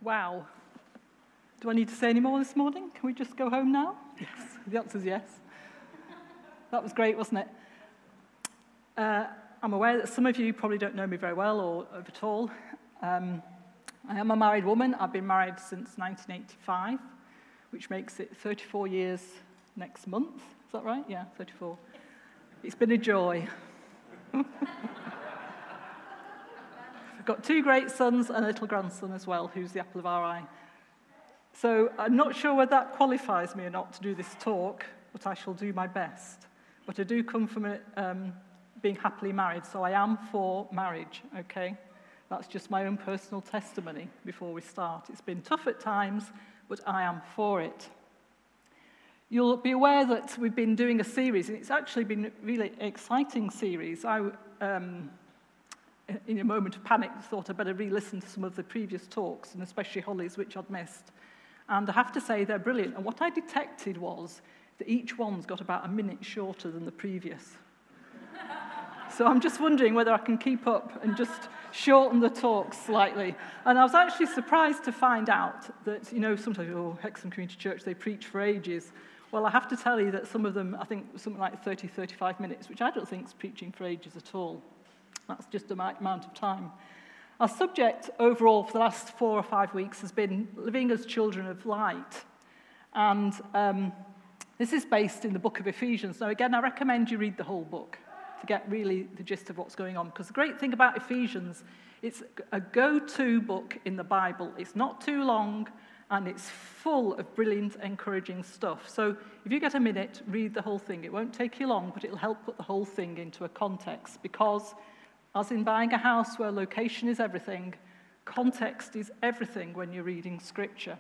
Wow. Do I need to say any more this morning? Can we just go home now? Yes. The answer is yes. That was great, wasn't it? I'm aware that some of you probably don't know me very well or at all. I am a married woman. I've been married since 1985, which makes it 34 years next month. Is that right? Yeah, 34. It's been a joy. I've got 2 great sons and a little grandson as well, who's the apple of our eye. So I'm not sure whether that qualifies me or not to do this talk, but I shall do my best. But I do come from being happily married, so I am for marriage, okay? That's just my own personal testimony before we start. It's been tough at times, but I am for it. You'll be aware that we've been doing a series, and it's actually been a really exciting series. I, in a moment of panic, thought I'd better re-listen to some of the previous talks, and especially Holly's, which I'd missed. And I have to say, they're brilliant. And what I detected was that each one's got about a minute shorter than the previous. So I'm just wondering whether I can keep up and just shorten the talks slightly. And I was actually surprised to find out that, sometimes, Hexham Community Church, they preach for ages. Well, I have to tell you that some of them, I think something like 30, 35 minutes, which I don't think is preaching for ages at all. That's just the amount of time. Our subject overall for the last 4 or 5 weeks has been living as children of light. And this is based in the book of Ephesians. Now, again, I recommend you read the whole book to get really the gist of what's going on. Because the great thing about Ephesians, it's a go-to book in the Bible. It's not too long, and it's full of brilliant, encouraging stuff. So if you get a minute, read the whole thing. It won't take you long, but it'll help put the whole thing into a context. Because as in buying a house where location is everything, context is everything when you're reading Scripture.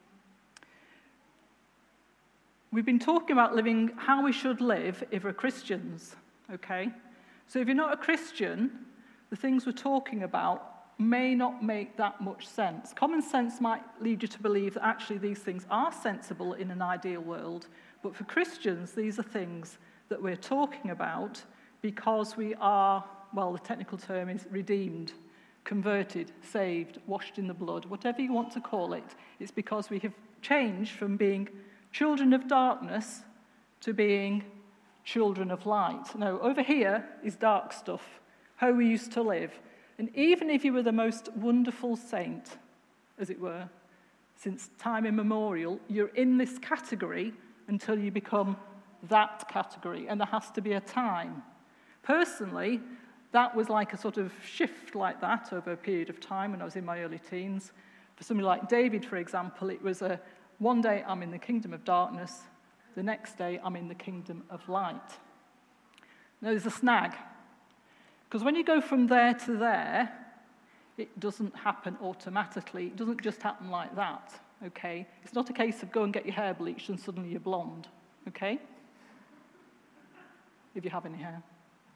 We've been talking about living how we should live if we're Christians, okay? So if you're not a Christian, the things we're talking about may not make that much sense. Common sense might lead you to believe that actually these things are sensible in an ideal world, but for Christians, these are things that we're talking about because we are, well, the technical term is redeemed, converted, saved, washed in the blood, whatever you want to call it. It's because we have changed from being children of darkness to being children of light. Now, over here is dark stuff, how we used to live. And even if you were the most wonderful saint, as it were, since time immemorial, you're in this category until you become that category, and there has to be a time. Personally, that was like a sort of shift like that over a period of time when I was in my early teens. For somebody like David, for example, it was one day I'm in the kingdom of darkness, the next day I'm in the kingdom of light. Now there's a snag, because when you go from there to there, it doesn't happen automatically. It doesn't just happen like that, okay? It's not a case of go and get your hair bleached and suddenly you're blonde, okay? If you have any hair.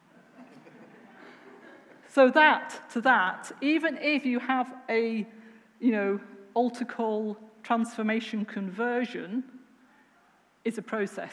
So that, even if you have a, altar call transformation conversion, is a process.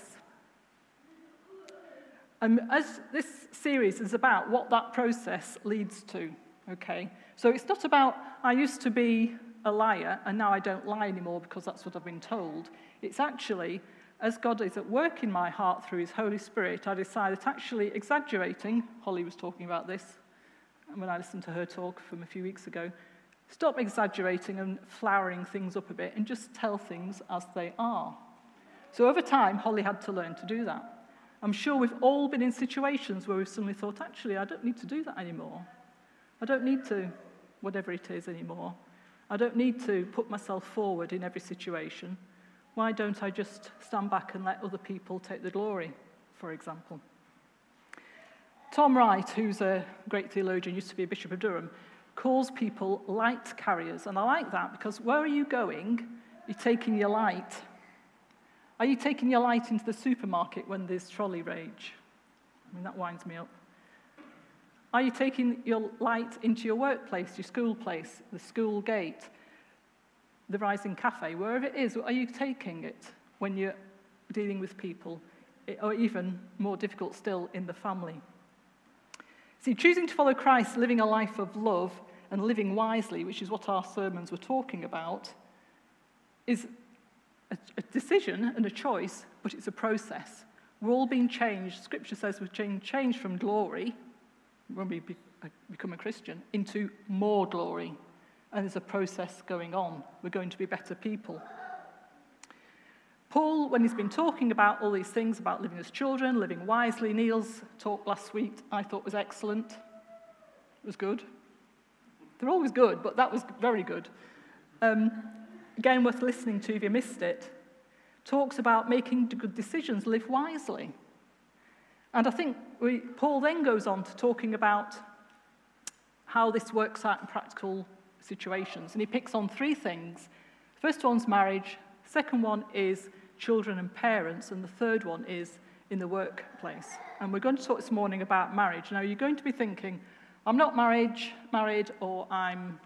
And as this series is about what that process leads to, okay? So it's not about, I used to be a liar and now I don't lie anymore because that's what I've been told. It's actually, as God is at work in my heart through his Holy Spirit, I decided that actually exaggerating, Holly was talking about this, when I listened to her talk from a few weeks ago, stop exaggerating and flowering things up a bit and just tell things as they are. So over time, Holly had to learn to do that. I'm sure we've all been in situations where we've suddenly thought, actually, I don't need to do that anymore. I don't need to, whatever it is anymore. I don't need to put myself forward in every situation. Why don't I just stand back and let other people take the glory, for example? Tom Wright, who's a great theologian, used to be a Bishop of Durham, calls people light carriers. And I like that because where are you going? You're taking your light. Are you taking your light into the supermarket when there's trolley rage? I mean, that winds me up. Are you taking your light into your workplace, your school place, the school gate, the Rising Cafe, wherever it is? Are you taking it when you're dealing with people? Or even more difficult still, in the family? See, choosing to follow Christ, living a life of love, and living wisely, which is what our sermons were talking about, is a decision and a choice, but it's a process. We're all being changed. Scripture says we're being changed from glory, when we become a Christian, into more glory. And there's a process going on. We're going to be better people. Paul, when he's been talking about all these things, about living as children, living wisely, Neil's talk last week I thought was excellent. It was good. They're always good, but that was very good. Again, worth listening to if you missed it. Talks about making good decisions, live wisely. And I think Paul then goes on to talking about how this works out in practical situations. And he picks on three things. First one's marriage, second one is children and parents, and the third one is in the workplace. And we're going to talk this morning about marriage. Now, you're going to be thinking, I'm not married, or I'm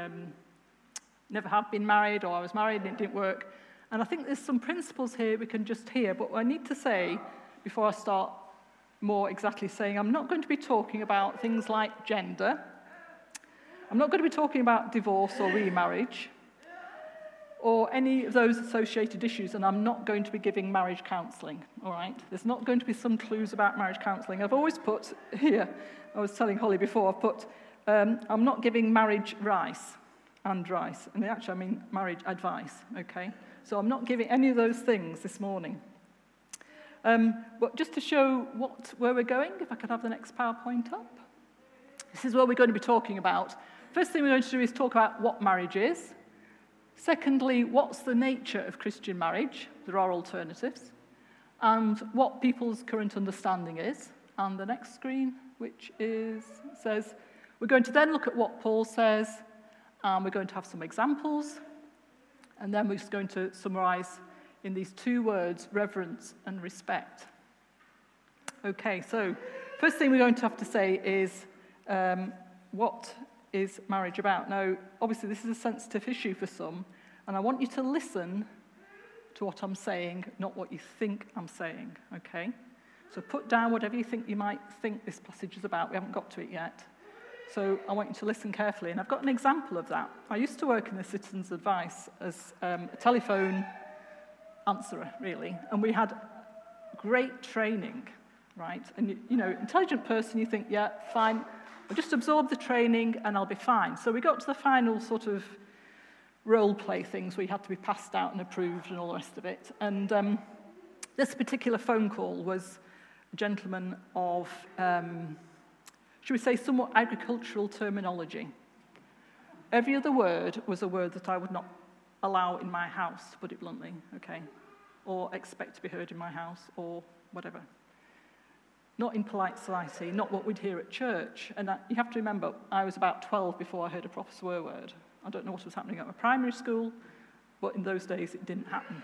never have been married, or I was married and it didn't work. And I think there's some principles here we can just hear, but I need to say, before I start more exactly saying, I'm not going to be talking about things like gender. I'm not going to be talking about divorce or remarriage, or any of those associated issues, and I'm not going to be giving marriage counselling, all right? There's not going to be some clues about marriage counselling. I've always put here, I was telling Holly before, I've put, I'm not giving marriage rice, and actually I mean marriage advice, okay? So I'm not giving any of those things this morning. But just to show where we're going, if I could have the next PowerPoint up. This is what we're going to be talking about. First thing we're going to do is talk about what marriage is. Secondly, what's the nature of Christian marriage? There are alternatives. And what people's current understanding is. And the next screen, which says, we're going to then look at what Paul says, and we're going to have some examples. And then we're just going to summarize in these two words, reverence and respect. Okay, so first thing we're going to have to say is, what is marriage about? Now, obviously, this is a sensitive issue for some, and I want you to listen to what I'm saying, not what you think I'm saying, okay? So put down whatever you think you might think this passage is about. We haven't got to it yet. So I want you to listen carefully, and I've got an example of that. I used to work in the Citizens' Advice as a telephone answerer, really, and we had great training, right? And, you know, intelligent person, you think, yeah, fine, I'll just absorb the training and I'll be fine. So we got to the final sort of role play things where you had to be passed out and approved and all the rest of it. And this particular phone call was a gentleman of, should we say, somewhat agricultural terminology. Every other word was a word that I would not allow in my house, to put it bluntly, okay? Or expect to be heard in my house, or whatever. Not in polite society, not what we'd hear at church. And you have to remember, I was about 12 before I heard a proper swear word. I don't know what was happening at my primary school, but in those days it didn't happen.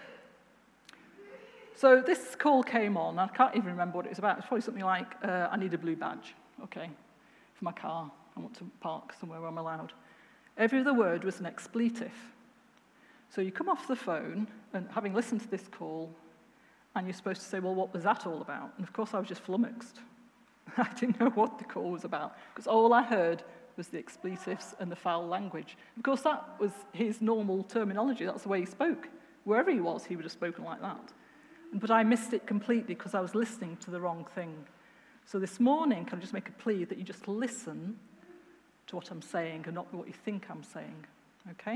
So this call came on, I can't even remember what it was about. It was probably something like, I need a blue badge, okay, for my car. I want to park somewhere where I'm allowed. Every other word was an expletive. So you come off the phone, and having listened to this call, and you're supposed to say, well, what was that all about? And of course, I was just flummoxed. I didn't know what the call was about, because all I heard was the expletives and the foul language. Of course, that was his normal terminology. That's the way he spoke. Wherever he was, he would have spoken like that. But I missed it completely because I was listening to the wrong thing. So this morning, can I just make a plea that you just listen to what I'm saying and not what you think I'm saying, okay?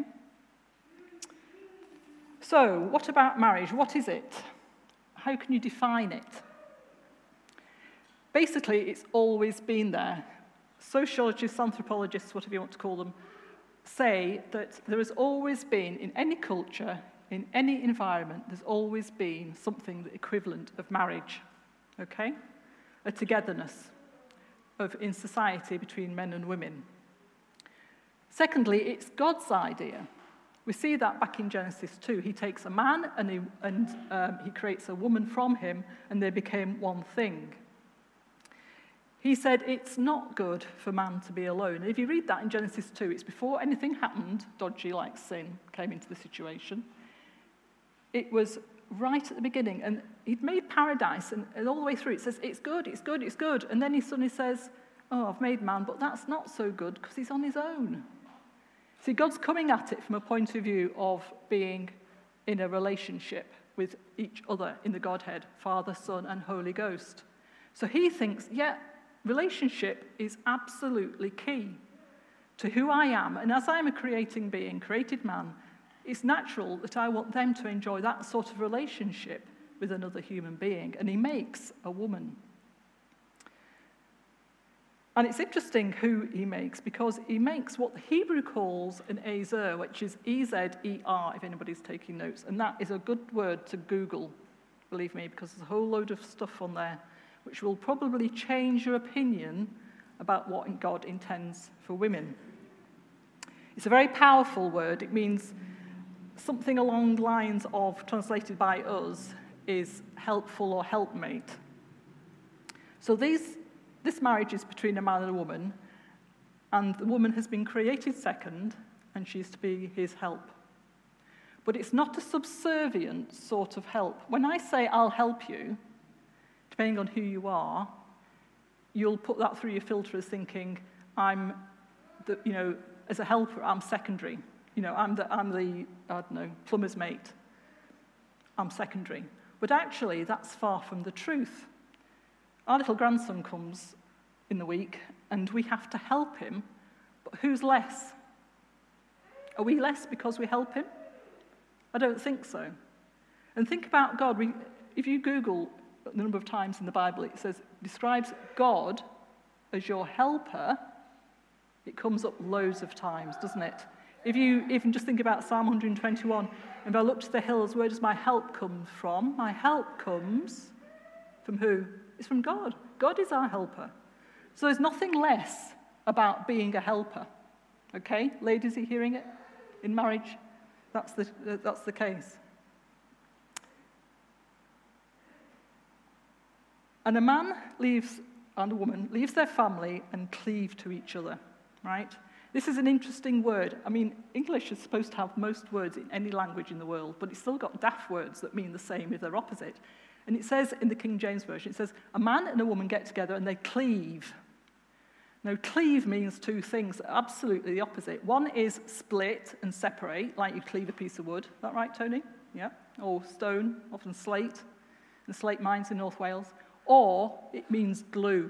So, what about marriage? What is it? How can you define it? Basically, it's always been there. Sociologists, anthropologists, whatever you want to call them, say that there has always been, in any culture, in any environment, there's always been something the equivalent of marriage, okay? A togetherness in society between men and women. Secondly, it's God's idea. We see that back in Genesis 2. He takes a man and he creates a woman from him, and they became one thing. He said it's not good for man to be alone. And if you read that in Genesis 2, it's before anything happened, dodgy like sin, came into the situation. It was right at the beginning, and he'd made paradise, and all the way through it says, it's good, it's good, it's good. And then he suddenly says, oh, I've made man, but that's not so good because he's on his own. See, God's coming at it from a point of view of being in a relationship with each other in the Godhead, Father, Son, and Holy Ghost. So he thinks, relationship is absolutely key to who I am. And as I'm a creating being, created man, it's natural that I want them to enjoy that sort of relationship with another human being. And he makes a woman. And it's interesting who he makes, because he makes what the Hebrew calls an Ezer, which is E-Z-E-R, if anybody's taking notes. And that is a good word to Google, believe me, because there's a whole load of stuff on there which will probably change your opinion about what God intends for women. It's a very powerful word. It means something along the lines of, translated by us, is helpful or helpmate. So this marriage is between a man and a woman, and the woman has been created second, and she's to be his help. But it's not a subservient sort of help. When I say I'll help you, depending on who you are, you'll put that through your filter as thinking, as a helper, I'm secondary. I'm the I don't know, plumber's mate. I'm secondary. But actually, that's far from the truth. Our little grandson comes in the week, and we have to help him. But who's less? Are we less because we help him? I don't think so. And think about God. If you Google the number of times in the Bible it describes God as your helper, it comes up loads of times, doesn't it? If you even just think about Psalm 121, if I look to the hills, where does my help come from? My help comes from who? It's from God. God is our helper. So there's nothing less about being a helper. Okay? Ladies, are you hearing it? In marriage, that's the case. And a man and a woman leaves their family and cleave to each other, right? This is an interesting word. I mean, English is supposed to have most words in any language in the world, but it's still got daft words that mean the same if they're opposite. And it says in the King James Version, it says, a man and a woman get together and they cleave. Now, cleave means two things, absolutely the opposite. One is split and separate, like you cleave a piece of wood. Is that right, Tony? Yeah. Or stone, often slate, the slate mines in North Wales. Or it means glue.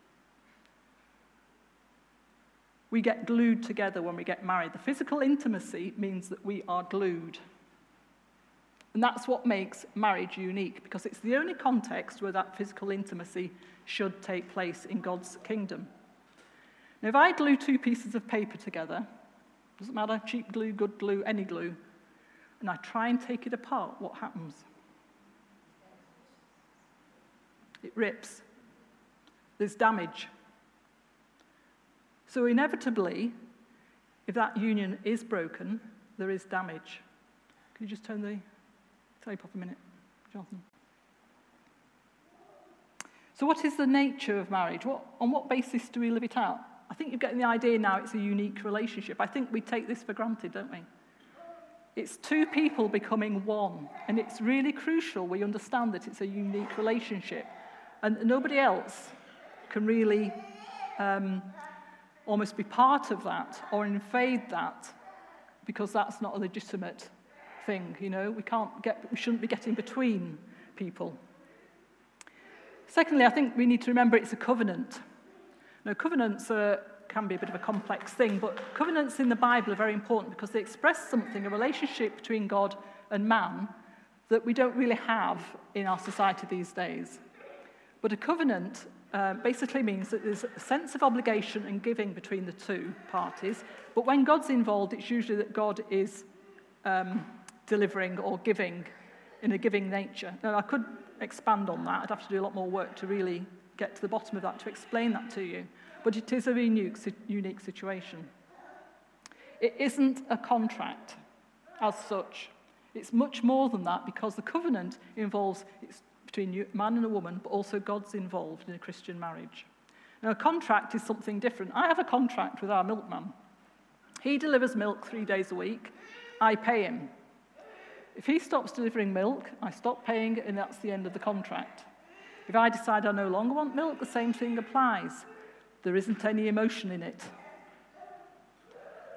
We get glued together when we get married. The physical intimacy means that we are glued. And that's what makes marriage unique, because it's the only context where that physical intimacy should take place in God's kingdom. Now, if I glue two pieces of paper together, doesn't matter, cheap glue, good glue, any glue, and I try and take it apart, what happens? It rips. There's damage. So inevitably, if that union is broken, there is damage. Can you just turn the tape off a minute, Jonathan? So what is the nature of marriage? On what basis do we live it out? I think you're getting the idea now it's a unique relationship. I think we take this for granted, don't we? It's two people becoming one, and it's really crucial we understand that it's a unique relationship. And nobody else can really almost be part of that or invade that, because that's not a legitimate thing, We shouldn't be getting between people. Secondly, I think we need to remember it's a covenant. Now, covenants can be a bit of a complex thing, but covenants in the Bible are very important because they express something, a relationship between God and man, that we don't really have in our society these days. But a covenant basically means that there's a sense of obligation and giving between the two parties. But when God's involved, it's usually that God is delivering or giving in a giving nature. Now, I could expand on that. I'd have to do a lot more work to really get to the bottom of that, to explain that to you. But it is a unique situation. It isn't a contract as such. It's much more than that, because the covenant involves between a man and a woman, but also God's involved in a Christian marriage. Now, a contract is something different. I have a contract with our milkman. He delivers milk 3 days a week. I pay him. If he stops delivering milk, I stop paying, and that's the end of the contract. If I decide I no longer want milk, the same thing applies. There isn't any emotion in it.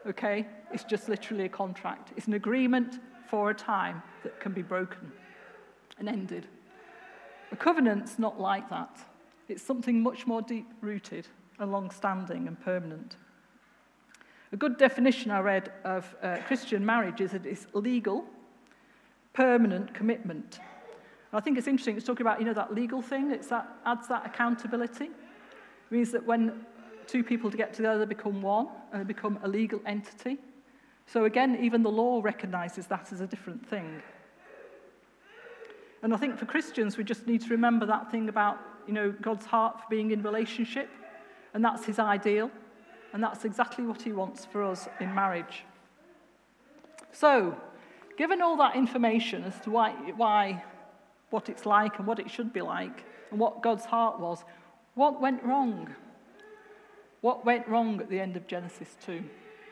okay? It's just literally a contract. It's an agreement for a time that can be broken and ended. A covenant's not like that. It's something much more deep-rooted and long-standing and permanent. A good definition I read of Christian marriage is that it's legal, permanent commitment. And I think it's interesting, it's talking about, that legal thing, adds that accountability. It means that when two people get together, they become one, and they become a legal entity. So again, even the law recognizes that as a different thing. And I think for Christians, we just need to remember that thing about, God's heart for being in relationship, and that's his ideal, and that's exactly what he wants for us in marriage. So, given all that information as to why what it's like and what it should be like, and what God's heart was, what went wrong? What went wrong at the end of Genesis 2?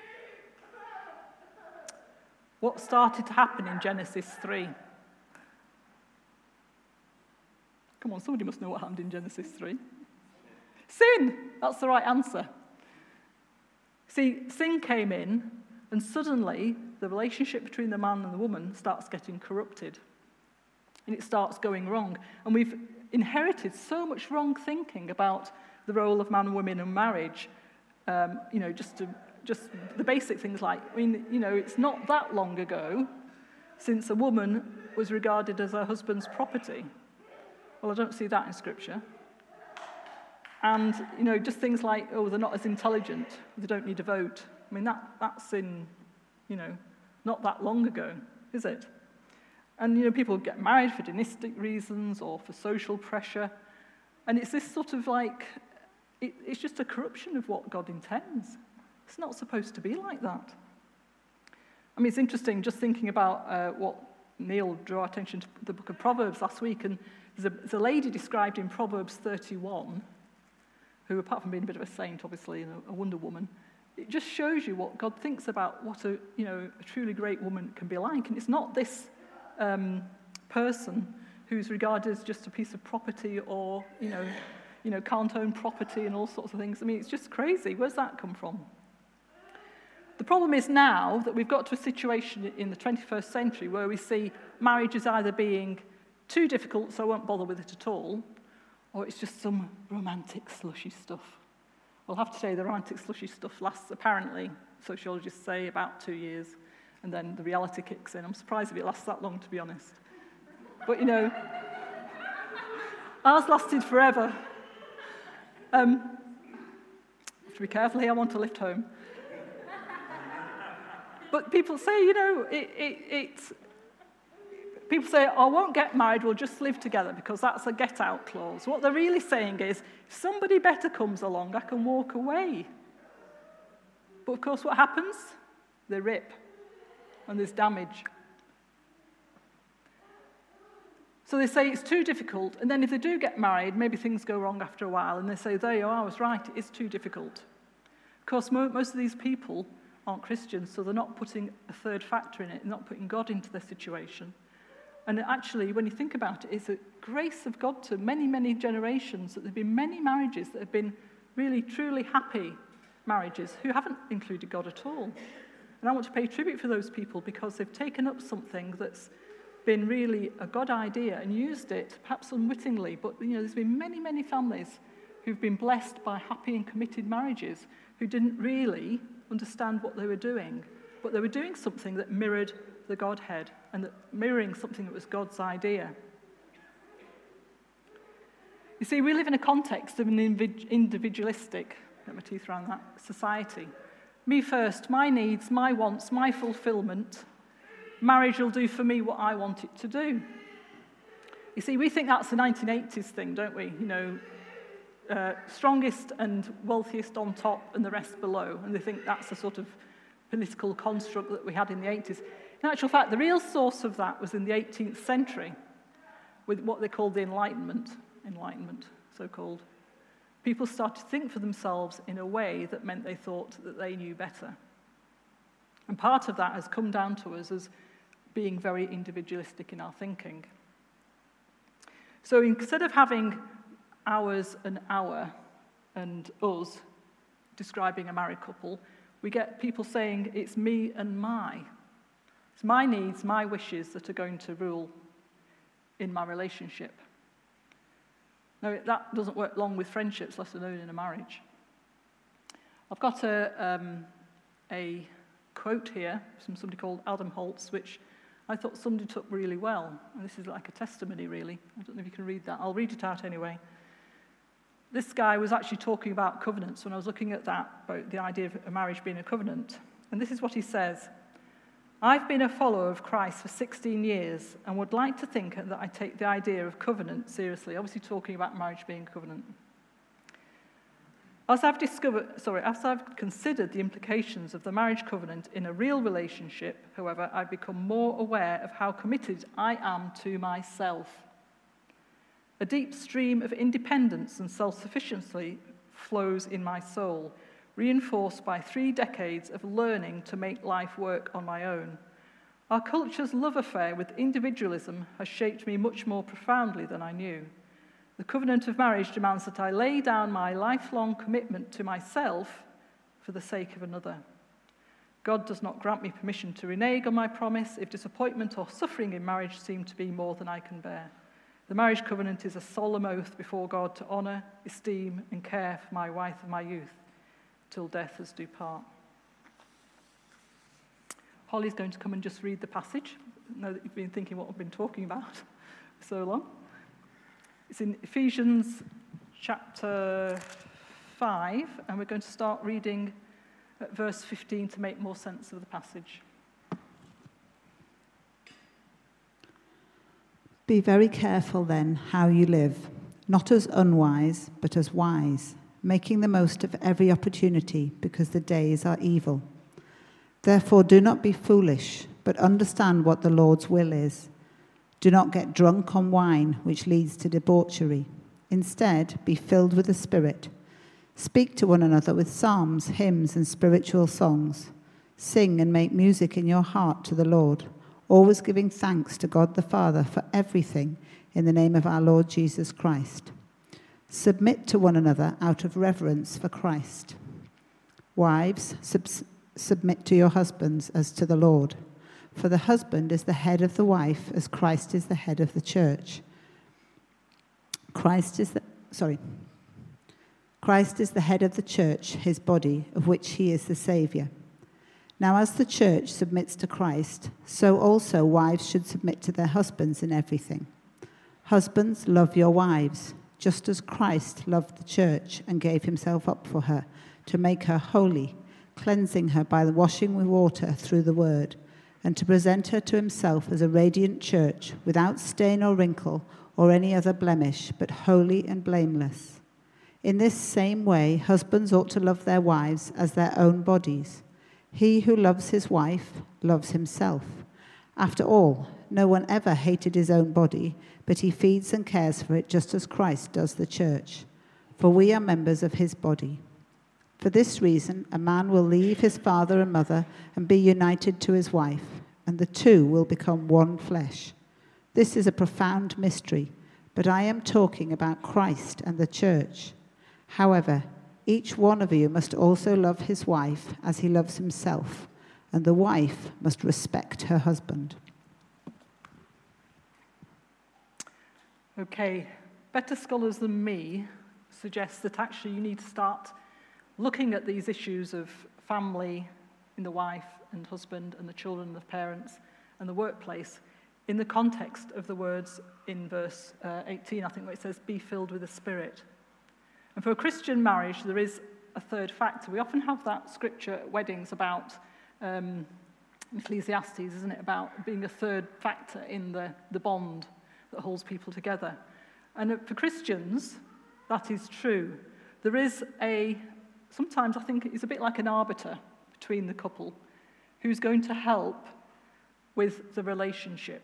What started to happen in Genesis 3? Come on, somebody must know what happened in Genesis 3. Sin! That's the right answer. See, sin came in, and suddenly the relationship between the man and the woman starts getting corrupted. And it starts going wrong. And we've inherited so much wrong thinking about the role of man and woman in marriage. Just the basic things like, it's not that long ago since a woman was regarded as her husband's property. Well, I don't see that in Scripture. And, just things like, they're not as intelligent, they don't need a vote. That's in, not that long ago, is it? And, people get married for dynastic reasons or for social pressure. And it's this sort of like, it's just a corruption of what God intends. It's not supposed to be like that. It's interesting just thinking about what Neil drew our attention to the book of Proverbs last week. And there's a lady described in Proverbs 31, who, apart from being a bit of a saint, obviously, and a wonder woman, it just shows you what God thinks about what a truly great woman can be like. And it's not this person who's regarded as just a piece of property or, can't own property and all sorts of things. It's just crazy. Where's that come from? The problem is now that we've got to a situation in the 21st century where we see marriage as either being too difficult, so I won't bother with it at all, or it's just some romantic, slushy stuff. I'll have to say the romantic, slushy stuff lasts, apparently, sociologists say, about 2 years, and then the reality kicks in. I'm surprised if it lasts that long, to be honest. But, ours lasted forever. I have to be careful here, I want to lift home. But people say, people say, I won't get married, we'll just live together, because that's a get-out clause. What they're really saying is, if somebody better comes along, I can walk away. But of course, what happens? They rip, and there's damage. So they say it's too difficult, and then if they do get married, maybe things go wrong after a while, and they say, there you are, I was right, it is too difficult. Of course, most of these people aren't Christians, so they're not putting a third factor in it, they're not putting God into their situation. And actually, when you think about it, it's a grace of God to many, many generations that there have been many marriages that have been really, truly happy marriages who haven't included God at all. And I want to pay tribute for those people because they've taken up something that's been really a God idea and used it, perhaps unwittingly, but there's been many, many families who've been blessed by happy and committed marriages who didn't really understand what they were doing, but they were doing something that mirrored the Godhead and that mirroring something that was God's idea. You see, we live in a context of an individualistic, get my teeth around that, society. Me first, my needs, my wants, my fulfillment. Marriage will do for me what I want it to do. You see, we think that's a 1980s thing, don't we? Strongest and wealthiest on top and the rest below. And they think that's a sort of political construct that we had in the 80s. In actual fact, the real source of that was in the 18th century with what they called the Enlightenment, so-called. People started to think for themselves in a way that meant they thought that they knew better. And part of that has come down to us as being very individualistic in our thinking. So instead of having ours and our and us describing a married couple, we get people saying, it's me and my. It's my needs, my wishes that are going to rule in my relationship. Now, that doesn't work long with friendships, let alone in a marriage. I've got a quote here from somebody called Adam Holtz, which I thought somebody took really well. And this is like a testimony, really. I don't know if you can read that. I'll read it out anyway. This guy was actually talking about covenants when I was looking at that, about the idea of a marriage being a covenant. And this is what he says. I've been a follower of Christ for 16 years and would like to think that I take the idea of covenant seriously, obviously talking about marriage being a covenant. As I've considered the implications of the marriage covenant in a real relationship, however, I've become more aware of how committed I am to myself. A deep stream of independence and self-sufficiency flows in my soul, reinforced by 3 decades of learning to make life work on my own. Our culture's love affair with individualism has shaped me much more profoundly than I knew. The covenant of marriage demands that I lay down my lifelong commitment to myself for the sake of another. God does not grant me permission to renege on my promise if disappointment or suffering in marriage seem to be more than I can bear. The marriage covenant is a solemn oath before God to honour, esteem, and care for my wife of my youth, till death us do part. Holly's going to come and just read the passage. I know that you've been thinking what I've been talking about for so long. It's in Ephesians chapter 5, and we're going to start reading at verse 15 to make more sense of the passage. Be very careful then how you live, not as unwise, but as wise, making the most of every opportunity, because the days are evil. Therefore do not be foolish, but understand what the Lord's will is. Do not get drunk on wine, which leads to debauchery. Instead, be filled with the Spirit. Speak to one another with psalms, hymns, and spiritual songs. Sing and make music in your heart to the Lord, always giving thanks to God the Father for everything in the name of our Lord Jesus Christ. Submit to one another out of reverence for Christ. Wives, submit to your husbands as to the Lord. For the husband is the head of the wife, as Christ is the head of the church. Christ is the head of the church, his body, of which he is the Saviour. Now as the church submits to Christ, so also wives should submit to their husbands in everything. Husbands, love your wives, just as Christ loved the church and gave himself up for her, to make her holy, cleansing her by the washing with water through the word, and to present her to himself as a radiant church, without stain or wrinkle or any other blemish, but holy and blameless. In this same way, husbands ought to love their wives as their own bodies. He who loves his wife loves himself. After all, no one ever hated his own body, but he feeds and cares for it just as Christ does the church. For we are members of his body. For this reason, a man will leave his father and mother and be united to his wife, and the two will become one flesh. This is a profound mystery, but I am talking about Christ and the church. However, each one of you must also love his wife as he loves himself, and the wife must respect her husband. Okay, better scholars than me suggest that actually you need to start looking at these issues of family in the wife and husband and the children and the parents and the workplace in the context of the words in verse 18, I think, where it says, be filled with the Spirit. And for a Christian marriage, there is a third factor. We often have that scripture at weddings about Ecclesiastes, isn't it, about being a third factor in the bond that holds people together. And for Christians, that is true. There is sometimes I think it's a bit like an arbiter between the couple who's going to help with the relationship.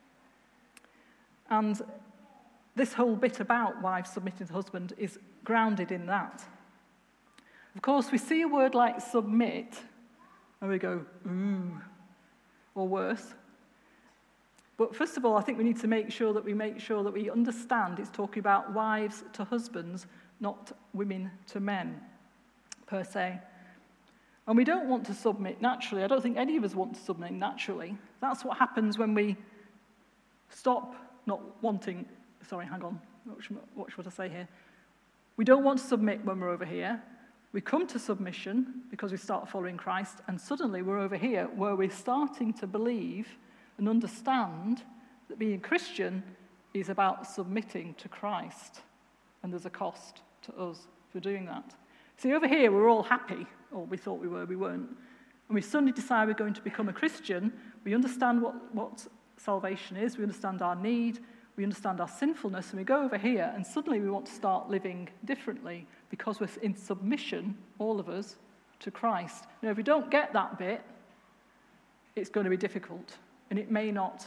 And this whole bit about wives submitting to the husband is grounded in that. Of course, we see a word like submit, and we go, ooh, or worse. But first of all, I think we need to make sure that we understand it's talking about wives to husbands, not women to men, per se. And we don't want to submit naturally. I don't think any of us want to submit naturally. That's what happens when we stop not wanting. Sorry, hang on. Watch what I say here. We don't want to submit when we're over here. We come to submission because we start following Christ, and suddenly we're over here where we're starting to believe and understand that being a Christian is about submitting to Christ. And there's a cost to us for doing that. See, over here, we're all happy, or we thought we were, we weren't. And we suddenly decide we're going to become a Christian. We understand what salvation is. We understand our need. We understand our sinfulness. And we go over here, and suddenly we want to start living differently because we're in submission, all of us, to Christ. Now, if we don't get that bit, it's going to be difficult. And it may not,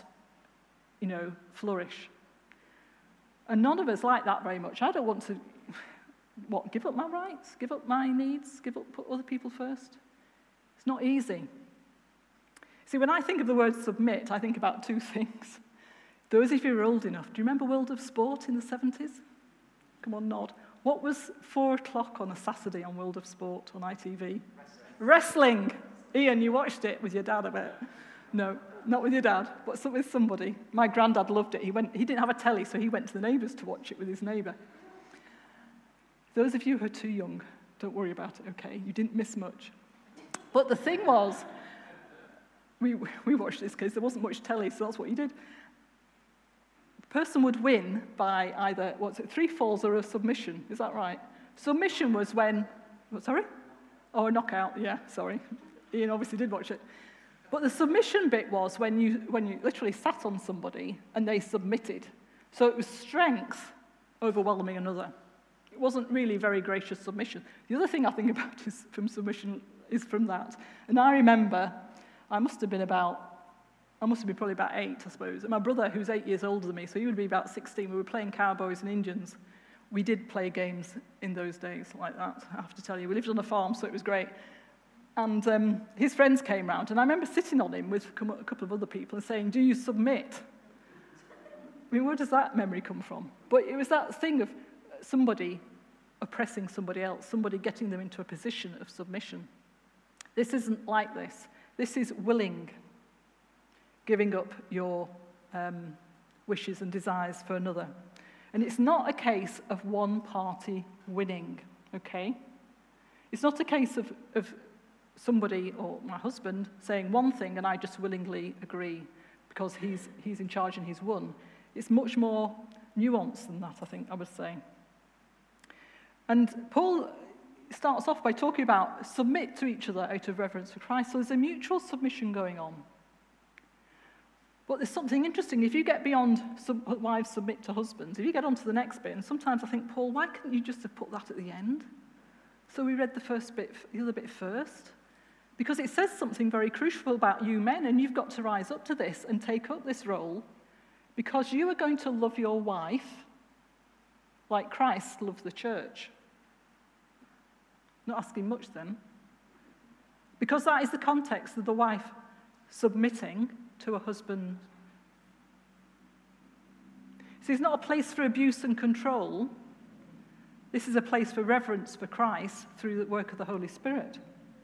flourish. And none of us like that very much. I don't want to, give up my rights, give up my needs, put other people first. It's not easy. See, when I think of the word submit, I think about two things. Those of you who are old enough, do you remember World of Sport in the 70s? Come on, nod. What was 4 o'clock on a Saturday on World of Sport on ITV? Wrestling. Ian, you watched it with your dad, I bet. No, not with your dad, but with somebody. My granddad loved it. He didn't have a telly, so he went to the neighbours to watch it with his neighbour. Those of you who are too young, don't worry about it, okay? You didn't miss much. But the thing was, we watched this because there wasn't much telly, so that's what you did. The person would win by either, 3 falls or a submission. Is that right? Submission was when, a knockout, yeah, sorry. Ian obviously did watch it. But the submission bit was when you literally sat on somebody and they submitted. So it was strength overwhelming another. It wasn't really very gracious submission. The other thing I think about is from submission is from that. And I remember, I must have been probably about 8, I suppose. And my brother, who's 8 years older than me, so he would be about 16, we were playing cowboys and Indians. We did play games in those days like that, I have to tell you. We lived on a farm, so it was great. And his friends came round, and I remember sitting on him with a couple of other people and saying, "Do you submit?" I mean, where does that memory come from? But it was that thing of somebody oppressing somebody else, somebody getting them into a position of submission. This isn't like this. This is willing, giving up your wishes and desires for another. And it's not a case of one party winning, okay? It's not a case of somebody or my husband saying one thing and I just willingly agree because he's in charge and he's won. It's much more nuanced than that, I think I would say. And Paul starts off by talking about submit to each other out of reverence for Christ. So there's a mutual submission going on. But there's something interesting. If you get beyond wives submit to husbands, if you get on to the next bit, and sometimes I think, Paul, why couldn't you just have put that at the end? So we read the other bit first. Because it says something very crucial about you men, and you've got to rise up to this and take up this role, because you are going to love your wife like Christ loved the church. Not asking much then. Because that is the context of the wife submitting to a husband. See, it's not a place for abuse and control. This is a place for reverence for Christ through the work of the Holy Spirit.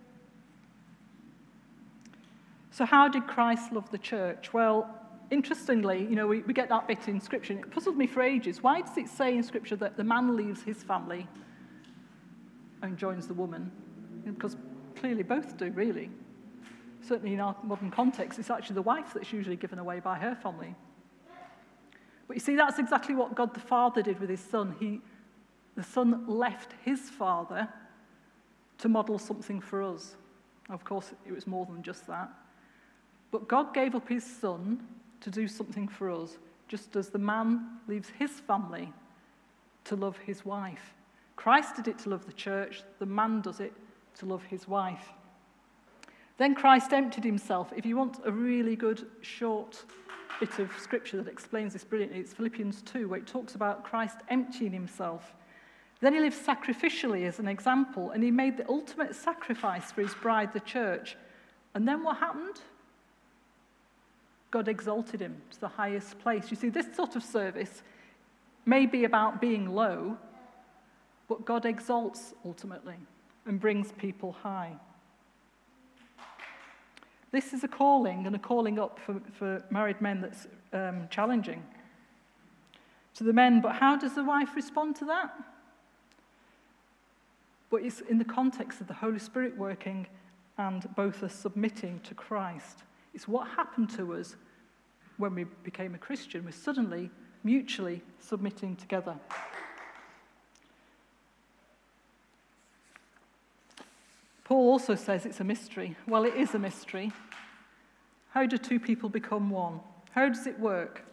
So how did Christ love the church? Well, interestingly, we get that bit in Scripture, and it puzzled me for ages. Why does it say in Scripture that the man leaves his family and joins the woman? Because clearly both do, really. Certainly in our modern context, it's actually the wife that's usually given away by her family. But you see, that's exactly what God the Father did with his Son. The Son left his Father to model something for us. Of course, it was more than just that. But God gave up his Son to do something for us, just as the man leaves his family to love his wife. Christ did it to love the church. The man does it to love his wife. Then Christ emptied himself. If you want a really good short bit of scripture that explains this brilliantly, it's Philippians 2, where it talks about Christ emptying himself. Then he lived sacrificially as an example, and he made the ultimate sacrifice for his bride, the church. And then what happened? God exalted him to the highest place. You see, this sort of service may be about being low, but God exalts ultimately and brings people high. This is a calling and a calling up for married men that's challenging. To the men, but how does the wife respond to that? But it's in the context of the Holy Spirit working and both are submitting to Christ. It's what happened to us when we became a Christian. We're suddenly mutually submitting together. Paul also says it's a mystery. Well, it is a mystery. How do two people become one? How does it work?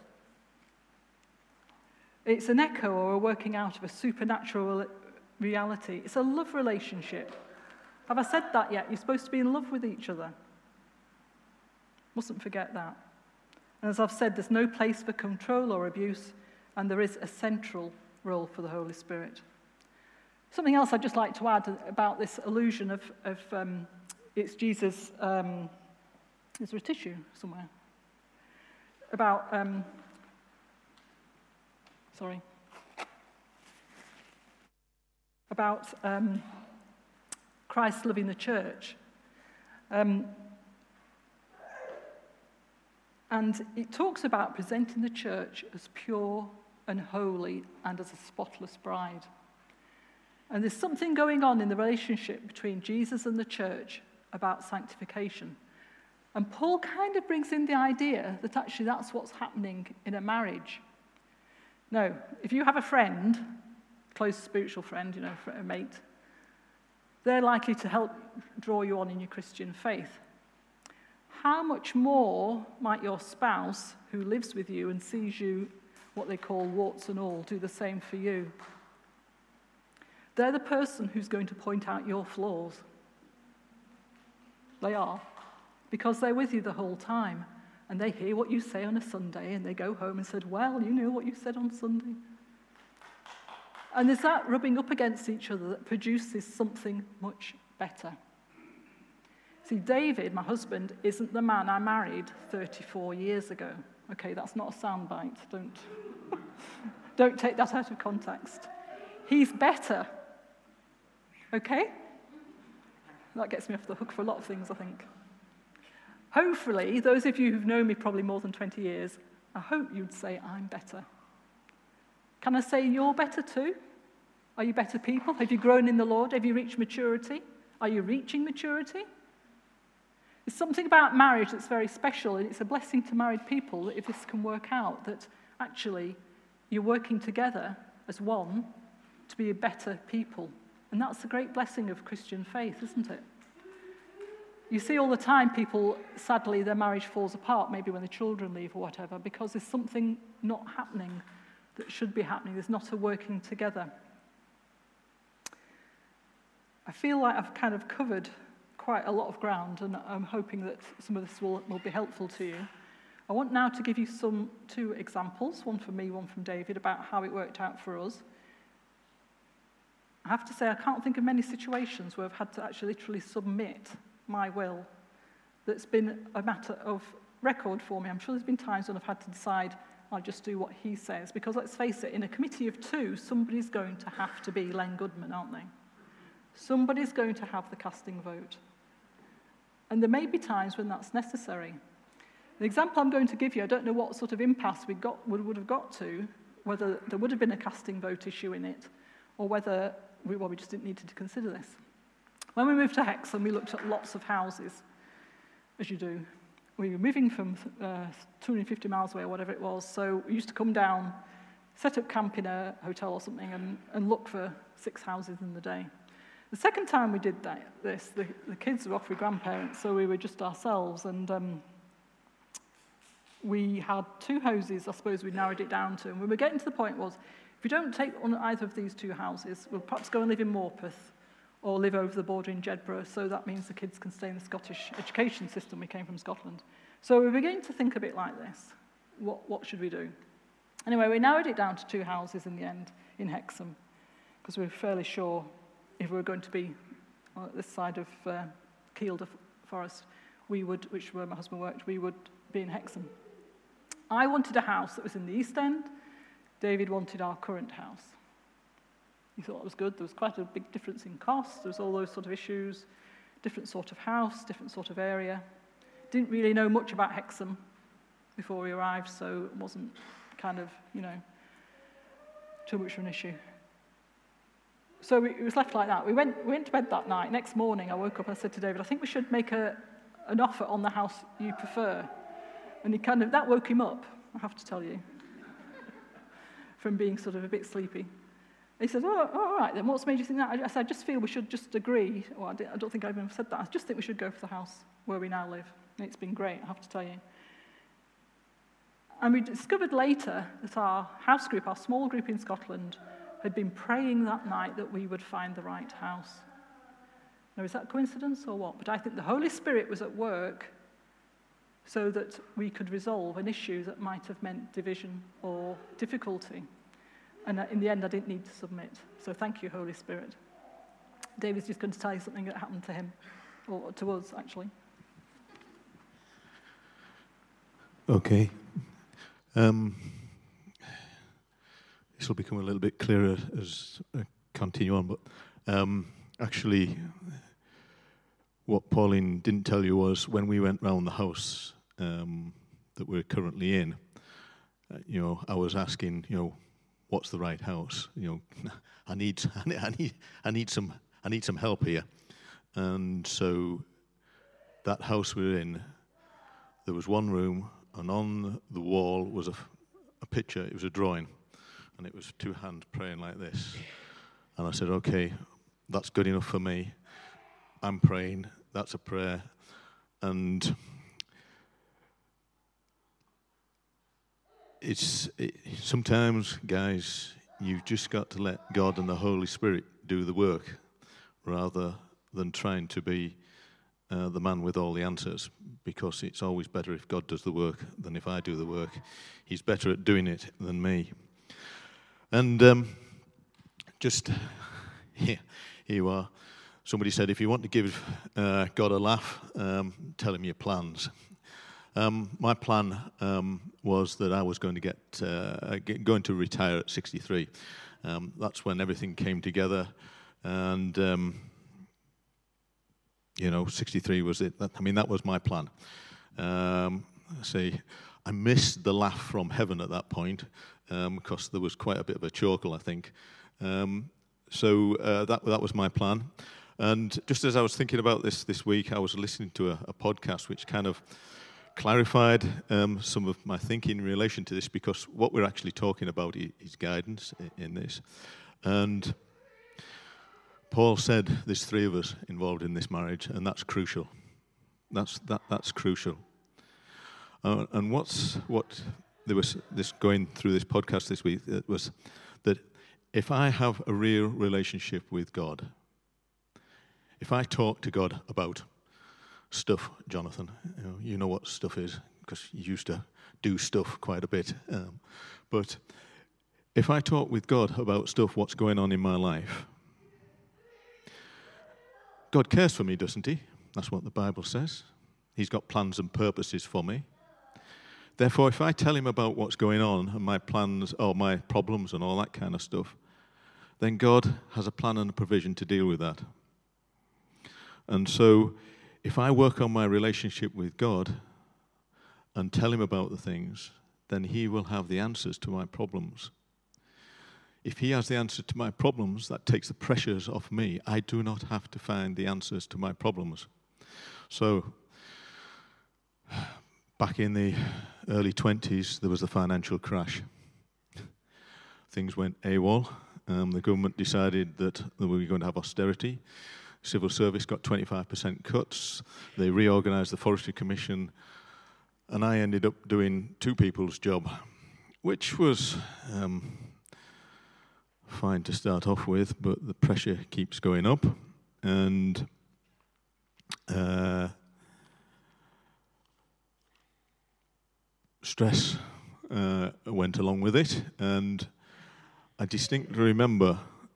It's an echo or a working out of a supernatural reality. It's a love relationship. Have I said that yet? You're supposed to be in love with each other. Mustn't forget that. And as I've said, there's no place for control or abuse, and there is a central role for the Holy Spirit. Something else I'd just like to add about this illusion of it's Jesus. Is there a tissue somewhere? About, about Christ loving the church. And it talks about presenting the church as pure and holy and as a spotless bride. And there's something going on in the relationship between Jesus and the church about sanctification. And Paul kind of brings in the idea that actually that's what's happening in a marriage. No, if you have a friend, close spiritual friend, a mate, they're likely to help draw you on in your Christian faith. How much more might your spouse, who lives with you and sees you, what they call warts and all, do the same for you? They're the person who's going to point out your flaws. They are, because they're with you the whole time, and they hear what you say on a Sunday, and they go home and said, well, you know what you said on Sunday. And there's that rubbing up against each other that produces something much better. See, David, my husband, isn't the man I married 34 years ago. Okay, that's not a soundbite. Don't take that out of context. He's better. Okay? That gets me off the hook for a lot of things, I think. Hopefully, those of you who've known me probably more than 20 years, I hope you'd say, I'm better. Can I say you're better too? Are you better people? Have you grown in the Lord? Have you reached maturity? Are you reaching maturity? There's something about marriage that's very special, and it's a blessing to married people that if this can work out, that actually you're working together as one to be a better people. And that's the great blessing of Christian faith, isn't it? You see all the time people, sadly, their marriage falls apart, maybe when the children leave or whatever, because there's something not happening that should be happening. There's not a working together. I feel like I've kind of covered quite a lot of ground, and I'm hoping that some of this will be helpful to you. I want now to give you two examples, one from me, one from David, about how it worked out for us. I have to say I can't think of many situations where I've had to actually literally submit my will that's been a matter of record for me. I'm sure there's been times when I've had to decide I'll just do what he says, because let's face it, in a committee of two, somebody's going to have to be Len Goodman, aren't they? Somebody's going to have the casting vote. And there may be times when that's necessary. The example I'm going to give you, I don't know what sort of impasse we would have got to, whether there would have been a casting vote issue in it, or whether we just didn't need to consider this. When we moved to Hexham, we looked at lots of houses, as you do. We were moving from 250 miles away, or whatever it was, so we used to come down, set up camp in a hotel or something, and look for 6 houses in the day. The second time we did this, the kids were off with grandparents, so we were just ourselves, and we had 2 houses, I suppose we narrowed it down to, and we were getting to the point was, if we don't take on either of these 2 houses, we'll perhaps go and live in Morpeth, or live over the border in Jedburgh, so that means the kids can stay in the Scottish education system. We came from Scotland. So we were beginning to think a bit like this. What should we do? Anyway, we narrowed it down to 2 houses in the end, in Hexham, because we were fairly sure if we were going to be on this side of Kielder Forest, which where my husband worked, we would be in Hexham. I wanted a house that was in the East End. David wanted our current house. He thought it was good. There was quite a big difference in cost. There was all those sort of issues, different sort of house, different sort of area. didn't really know much about Hexham before we arrived, so it wasn't kind of, too much of an issue. So it was left like that. We went to bed that night. Next morning, I woke up and I said to David, I think we should make an offer on the house you prefer. And that woke him up, I have to tell you, from being sort of a bit sleepy. He said, oh, all right then, what's made you think that? I said, I just feel we should just agree. Well, I don't think I've even said that. I just think we should go for the house where we now live. And it's been great, I have to tell you. And we discovered later that our house group, our small group in Scotland, had been praying that night that we would find the right house. Now, is that coincidence or what? But I think the Holy Spirit was at work so that we could resolve an issue that might have meant division or difficulty. And in the end, I didn't need to submit. So thank you, Holy Spirit. David's just going to tell you something that happened to him, or to us, actually. Okay. This will become a little bit clearer as I continue on, but actually, what Pauline didn't tell you was when we went round the house that we're currently in, I was asking, what's the right house? I need some help here. And so that house we're in, there was one room, and on the wall was a picture. It was a drawing, and it was two hands praying like this. And I said, okay, that's good enough for me. I'm praying. That's a prayer. And sometimes, guys, you've just got to let God and the Holy Spirit do the work rather than trying to be the man with all the answers, because it's always better if God does the work than if I do the work. He's better at doing it than me. And just here you are. Somebody said, if you want to give God a laugh, tell him your plans. My plan was that I was going to going to retire at 63. That's when everything came together, and 63 was it. That was my plan. I missed the laugh from heaven at that point because there was quite a bit of a chuckle, I think. So that was my plan. And just as I was thinking about this week, I was listening to a podcast which kind of clarified some of my thinking in relation to this, because what we're actually talking about is guidance in this. And Paul said there's three of us involved in this marriage, and that's crucial. That's crucial. And what there was this going through this podcast this week, it was that if I have a real relationship with God, if I talk to God about stuff, Jonathan, you know what stuff is, because you used to do stuff quite a bit. But if I talk with God about stuff, what's going on in my life, God cares for me, doesn't he? That's what the Bible says. He's got plans and purposes for me. Therefore, if I tell him about what's going on and my plans or my problems and all that kind of stuff, then God has a plan and a provision to deal with that. And so if I work on my relationship with God and tell him about the things, then he will have the answers to my problems. If he has the answer to my problems, that takes the pressures off me. I do not have to find the answers to my problems. So, back in the early 20s, there was the financial crash. Things went AWOL. The government decided that we were going to have austerity. Civil service got 25% cuts. They reorganised the Forestry Commission, and I ended up doing two people's job, which was fine to start off with, but the pressure keeps going up, and stress went along with it, and I distinctly remember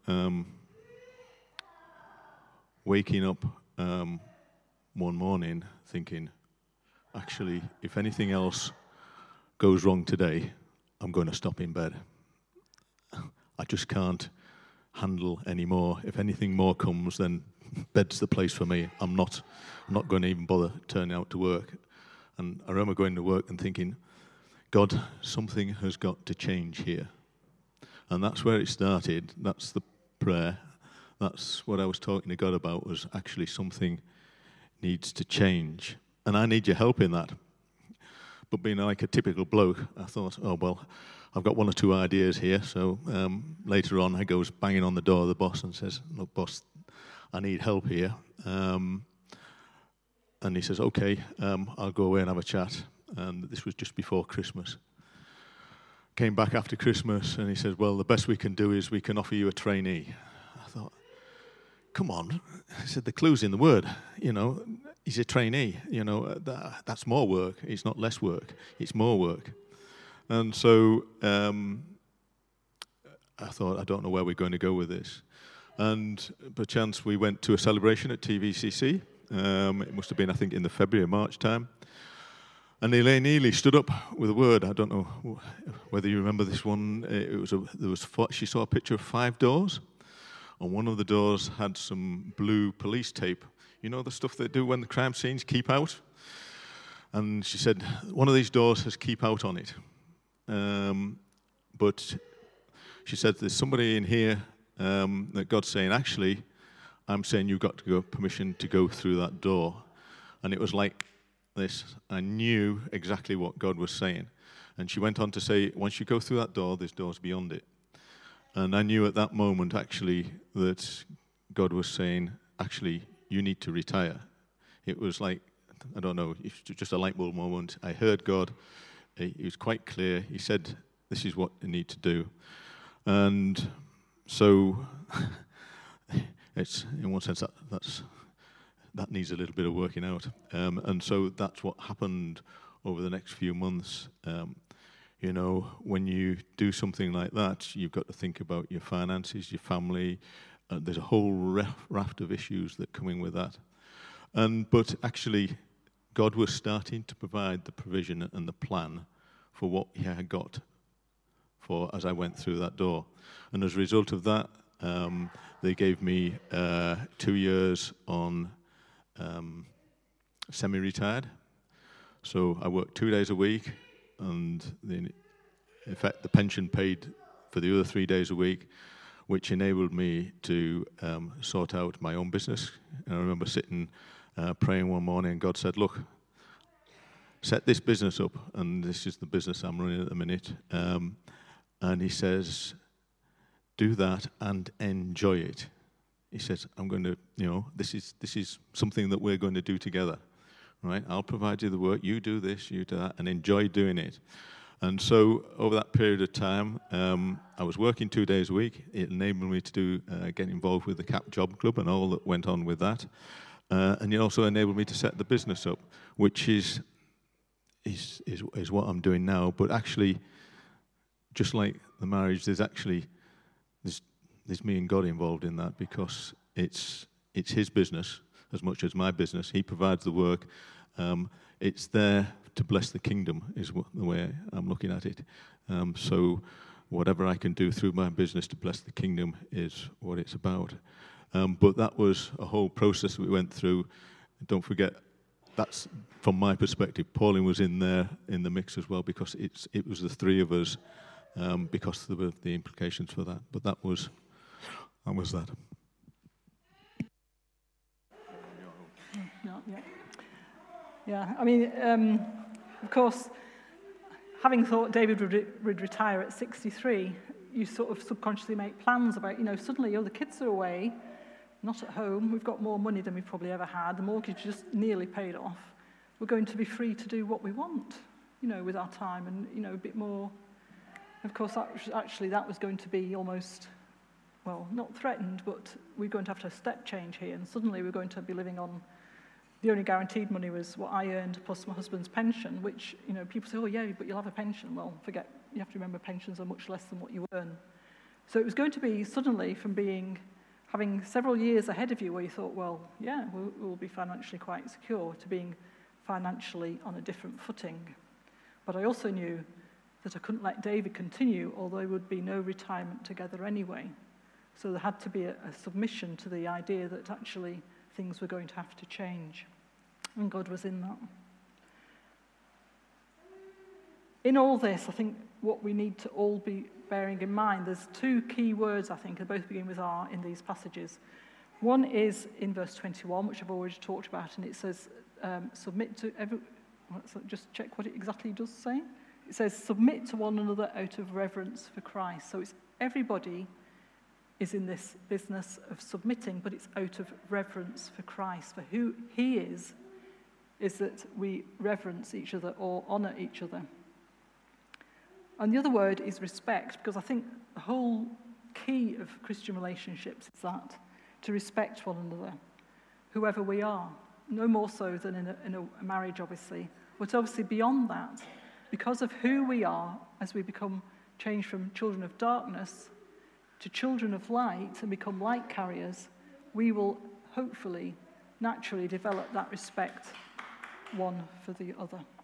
waking up one morning thinking, actually, if anything else goes wrong today, I'm going to stop in bed. I just can't handle anymore. If anything more comes, then bed's the place for me. I'm not going to even bother turning out to work. And I remember going to work and thinking, God, something has got to change here. And that's where it started. That's the prayer. That's what I was talking to God about, was actually something needs to change. And I need your help in that. But being like a typical bloke, I thought, oh, well, I've got one or two ideas here. So later on, I goes banging on the door of the boss and says, look, boss, I need help here. And he says, okay, I'll go away and have a chat. And this was just before Christmas. Came back after Christmas, and he said, well, the best we can do is we can offer you a trainee. I thought, come on. I said, the clue's in the word. You know, he's a trainee. You know, that's more work. It's not less work. It's more work. And so I thought, I don't know where we're going to go with this. And perchance we went to a celebration at TVCC. It must have been, I think, in the February or March time. And Elaine Neely stood up with a word. I don't know whether you remember this one. She saw a picture of 5 doors. And one of the doors had some blue police tape. You know the stuff they do when the crime scenes keep out? And she said, one of these doors has keep out on it. But she said, there's somebody in here that God's saying, actually, I'm saying you've got to go permission to go through that door. And it was like this. I knew exactly what God was saying. And she went on to say, once you go through that door, there's doors beyond it. And I knew at that moment, actually, that God was saying, actually, you need to retire. It was like, I don't know, it's just a light bulb moment. I heard God. He was quite clear. He said, this is what you need to do. And so it's, in one sense, that needs a little bit of working out. And so that's what happened over the next few months. You know, when you do something like that, you've got to think about your finances, your family. There's a whole raft of issues that come in with that. But actually, God was starting to provide the provision and the plan for what he had got for as I went through that door. And as a result of that, they gave me 2 years on semi-retired. So I worked 2 days a week, and in effect the pension paid for the other 3 days a week, which enabled me to sort out my own business. And I remember sitting praying one morning, and God said, look, set this business up, and this is the business I'm running at the minute. And he says, do that and enjoy it. He says, I'm going to, you know, this is something that we're going to do together, right? I'll provide you the work, you do this, you do that, and enjoy doing it. And so over that period of time, I was working 2 days a week. It enabled me to get involved with the CAP Job Club and all that went on with that. And it also enabled me to set the business up, which is what I'm doing now. But actually, just like the marriage, there's me and God involved in that, because it's his business as much as my business. He provides the work. It's there to bless the kingdom is the way I'm looking at it. So whatever I can do through my business to bless the kingdom is what it's about. But that was a whole process that we went through. Don't forget, that's from my perspective. Pauline was in there in the mix as well, because it was the three of us, because there were the implications for that. But that was that. Yeah. I mean, of course, having thought David would retire at 63, you sort of subconsciously make plans about, suddenly, the kids are away, not at home, we've got more money than we've probably ever had, the mortgage just nearly paid off, we're going to be free to do what we want, with our time, and, a bit more. Of course, that was going to be almost, well, not threatened, but we're going to have a step change here, and suddenly we're going to be living on, the only guaranteed money was what I earned plus my husband's pension, which, people say, oh, yeah, but you'll have a pension. Well, forget, you have to remember pensions are much less than what you earn. So it was going to be suddenly from having several years ahead of you where you thought, well, yeah, we'll be financially quite secure, to being financially on a different footing. But I also knew that I couldn't let David continue, although there would be no retirement together anyway. So there had to be a submission to the idea that actually things were going to have to change. And God was in that. in all this, I think what we need to all be bearing in mind, there's two key words, I think, that both begin with R in these passages. One is in verse 21, which I've already talked about, and it says, submit to every... Let's just check what it exactly does say. It says, submit to one another out of reverence for Christ. So it's everybody is in this business of submitting, but it's out of reverence for Christ, for who he is that we reverence each other or honour each other. And the other word is respect, because I think the whole key of Christian relationships is that, to respect one another, whoever we are, no more so than in a marriage, obviously, but obviously beyond that, because of who we are, as we become changed from children of darkness to children of light and become light carriers, we will hopefully naturally develop that respect one for the other.